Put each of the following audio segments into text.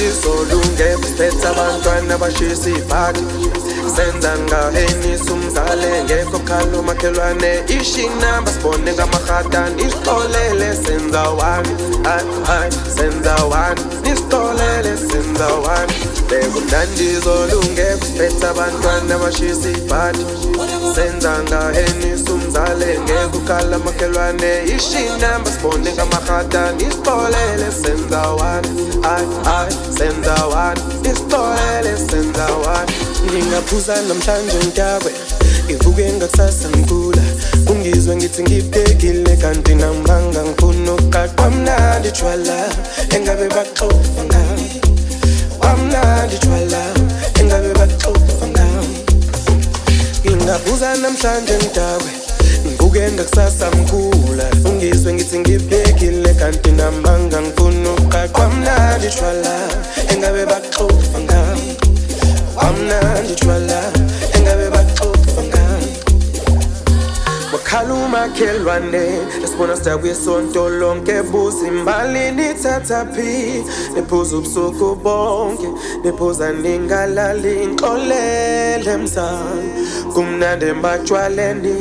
izolunge siphethe abantwana abashisa ibhadi senza ngahenisa umzale ngekho khalo makhelwane ishinamba sibone ngamahadani isixolele senza wani senza wani isixolele senza wani bekumnandi izolunge siphethe abantwana abashisa ibhadi senza ngahenisa umzale ngekho khalo makhelwane ishinamba sibone ngamahadani isixolele senza wani senza wani isixolele senza wani ngingaphuza namhlanje ntakwe ngivuke ngakusasa ngikula ungizwe ngithi ngibhekile kanti nambanga ngifuna ukuqaqwa mnandi jwala engabe baxoxa ngami wamnandi jwala engabe baxoxa ngami ngingaphuza namhlanje ntakwe ngivuke ngakusasa ngikula ungizwe ngithi ngibhekile kanti nambanga ngifuna ukuqaqwa mnandi jwala engabe baxoxa ngami wamnandi jwala engabe baxoxa ngami wakhala umakhelwane esibona sidakuye isonto lonke buza imbali nithathaphi nephuza ubusuku bonke nephuza ningalali ngixolele mzala kumnandi embatshwaleni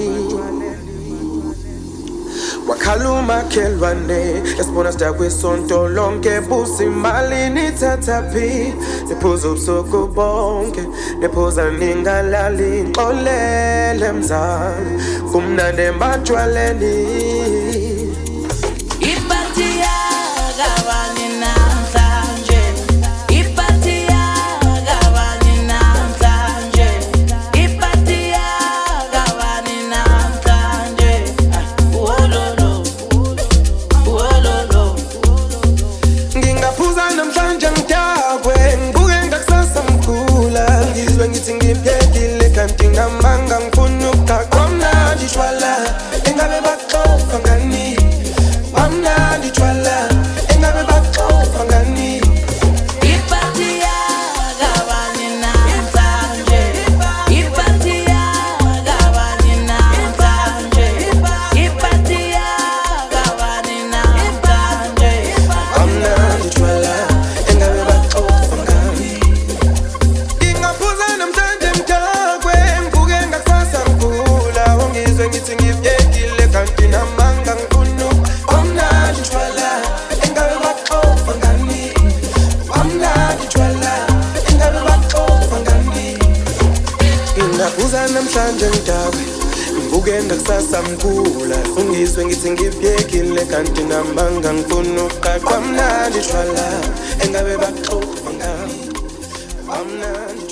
wakhala umakhelwane esibona sidakuye isonto lonke buza imali nithathaphi nephuza ubusuku bonke nephuza ningalali ngixolele mzala kumnandi embatshwaleni iphathi yakabani namhlanje iphathi yakabani namhlanje iphathi yakabani namhlanje ngingaphuza namhlanje ngidakwe ngibuke ngakusasa mkhula ngizwe ngithi ngiphephile kanti ngamanga ngifuna ukuqaqwa mnandi jwala engabe baxoxa ngani wamnandi jwala engabe baxoxa ngani iphathi yakabani namhlanje iphathi yakabani namhlanje iphathi yakabani namhlanje wamnandi jwala engabe baxoxa ngani ngingaphuza namhlanje mntakwe ngivuke ngakusasa ngigula ungizwe ngithi ngibhekile kanti namanga ngifuna wamnandi jwala engabe baxoxa ngani wamnandi jwala engabe baxoxa ngani ngingaphuza namhlanje mntakwe ngivuke ngakusasa ngigula ungizwe ngithi ngibhekile kanti namanga ngifuna ukuqaqwa mnandi jwala engabe baxoxa ngani wamnandi